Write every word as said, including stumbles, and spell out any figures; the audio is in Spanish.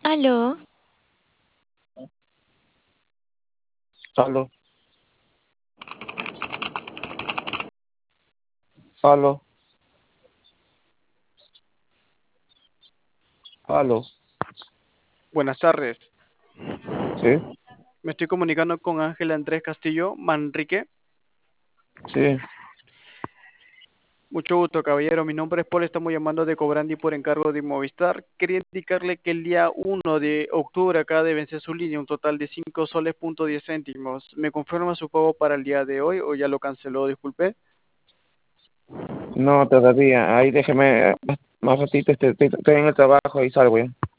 Aló, Aló, aló, aló, Buenas tardes. sí, Me estoy comunicando con Ángel Andrés Castillo Manrique. sí, Mucho gusto, caballero. Mi nombre es Paul. Estamos llamando de Cobrandi por encargo de Movistar. Quería indicarle que el día uno de octubre acaba de vencer su línea, un total de cinco soles punto diez céntimos. ¿Me confirma su pago para el día de hoy o ya lo canceló? Disculpe. no, todavía, ahí déjeme, eh, más ratito, este, estoy, estoy en el trabajo, ahí salgo ya.